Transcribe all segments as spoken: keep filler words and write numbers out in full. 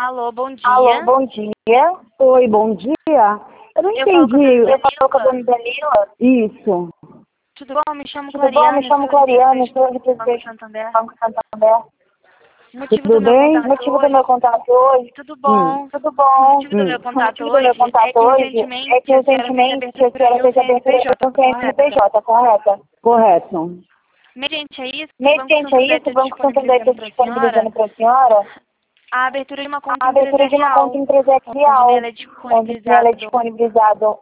Alô, bom dia. Alô, bom dia. Oi, bom dia. Eu não Eu falo com a entendi. dona Eu falo com a Danila. dona Danila. Isso. Tudo bom? Me chamo Tudo bom? Clariane. Me chamo sou Clariane, sou representante do Banco representante Santander. do Banco Santander. O motivo Tudo do meu bem? O contato motivo do hoje... meu contato hoje... Tudo Hum. bom? Tudo O bom? motivo do meu Hum. O contato motivo do meu hoje é contato que hoje recentemente é que a senhora fez a recentemente a abertura senhora de um fez a abertura de C N P J, um correto? C N P J, correta? Correto. Mediante a isso, o Banco Mediante a Santander isso, o está Banco Santander está disponibilizando para a senhora disponibilizando para a senhora a abertura de uma conta a abertura de uma conta empresarial, onde empresarial, nela é onde nela é disponibilizado disponibilizado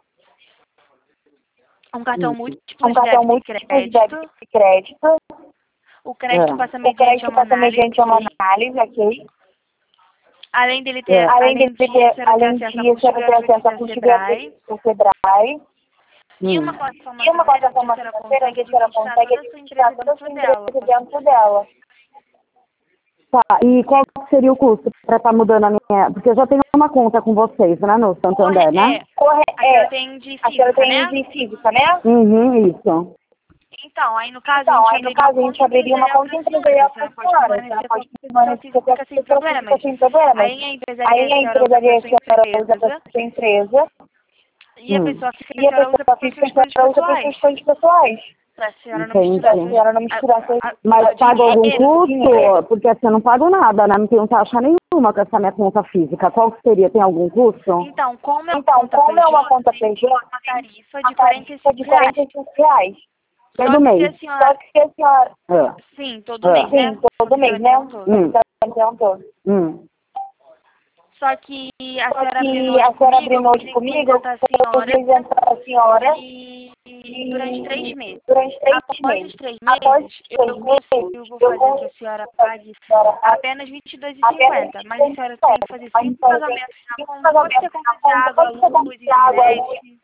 um cartão Hum. múltiplo um de cartão débito e múltiplo de débito crédito. e crédito. O crédito É. passa O mediante a crédito uma passa análise, mediante uma ok? análise, ok? Além dele É. ter, Além de além ter, disso, ela tem além acesso a disso, cursos ela tem gratuitos acesso a da curso Sebrae gratuito do Sebrae. e Hum. uma plataforma E uma financeira onde a plataforma senhora financeira onde consegue a senhora administrar consegue toda a sua empresa administrar toda a sua dentro dela. empresa dentro dela. Tá, e qual seria o custo para estar mudando a minha... Porque eu já tenho uma conta com vocês, né, no Corre, Santander, né? é, Corre, a senhora é, tem de a senhora física, tem né? de física, né? Uhum, isso. Então, aí no caso a Então, gente aí no abriria uma caso a gente conta abriria uma empresarial conta para a senhora. A empresarial para senhora a pode senhora. A senhora permanecer pode como pessoa permanecer como física sem pessoa física problemas. sem problemas. Aí a Aí empresaria a a senhora usa para empresaria a sua senhora usa para empresa sua empresa e a Hum. pessoa física a e a senhora usa pessoa para física suas a coisas senhora usa para suas pessoais. coisas pessoais. Para a senhora não Entendi. misturar Para a seus, senhora não a, misturar seus, a, Mas seu paga algum dinheiro. seu dinheiro. custo? Porque assim, eu não pago nada, né? Não tenho taxa nenhuma com essa minha conta física. Qual que seria? Tem algum custo? Então, como é uma Então, conta como é uma P J, conta tem P J, uma tem tarifa uma de quarenta e tarifa cinco de reais. quarenta e cinco reais. Só Todo que se mês. a Só senhora... que a senhora, É. Sim, todo É. mês, né? sim, todo mês, né? Então, todo. Hum. Então, todo. Hum. Só que a Só senhora abrindo que hoje a senhora comigo, eu abrindo hoje consigo comigo, eu isentar a senhora consigo isentar a senhora e, e durante três e meses. durante três Após os meses. três Após meses, os eu três meses, consigo eu fazer que a consigo senhora fazer pague a senhora pague apenas vinte e dois reais e apenas cinquenta. Mas a vinte senhora e tem que fazer Mas cinco a senhora tem pagamentos na cinco conta. Pode ser pagamentos conta na de conta, água, pode ser luz, conta de água, luz, internet.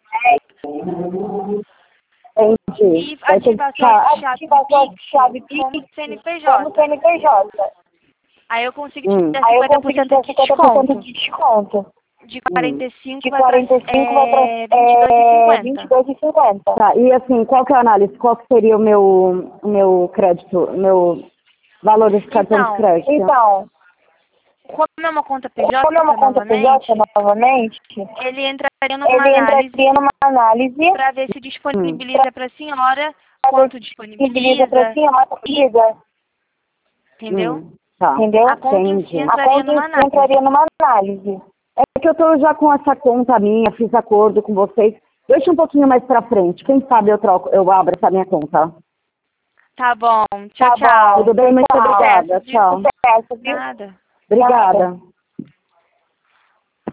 Entendi. E Vai ter que ativar sua ficar... chave ativa a sua Pix chave como Pix como C N P J. C N P J. Aí eu consigo te Hum. dar Aí eu cinquenta por consigo cento te dar de cinquenta por cento desconto. de desconto. De Hum. quarenta e cinco De vai para quarenta e cinco vai para é, vinte e dois e é, vinte e cinquenta. dois e cinquenta. Tá, e assim, qual que é a análise? Qual que seria o meu, o meu crédito, o meu valor desse cartão de Então, crédito? Então, como é uma conta P como é J uma conta P J novamente, novamente, ele entraria numa ele análise entraria numa análise para ver se Hum. disponibiliza para a senhora para ver quanto se disponibiliza para a disponibiliza, senhora, liga, entendeu? Hum. Tá, entendeu? A conta em si entendi. A entraria conta numa em si análise. entraria numa análise. É que eu tô já com essa conta minha, fiz acordo com vocês. Deixa um pouquinho mais pra frente. Quem sabe eu troco, eu abro essa minha conta. Tá bom. Tchau, Tá tchau. bom. Tudo bem? Muito Tchau. obrigada. Sucesso, viu? Tchau. Sucesso, viu? Nada. Obrigada.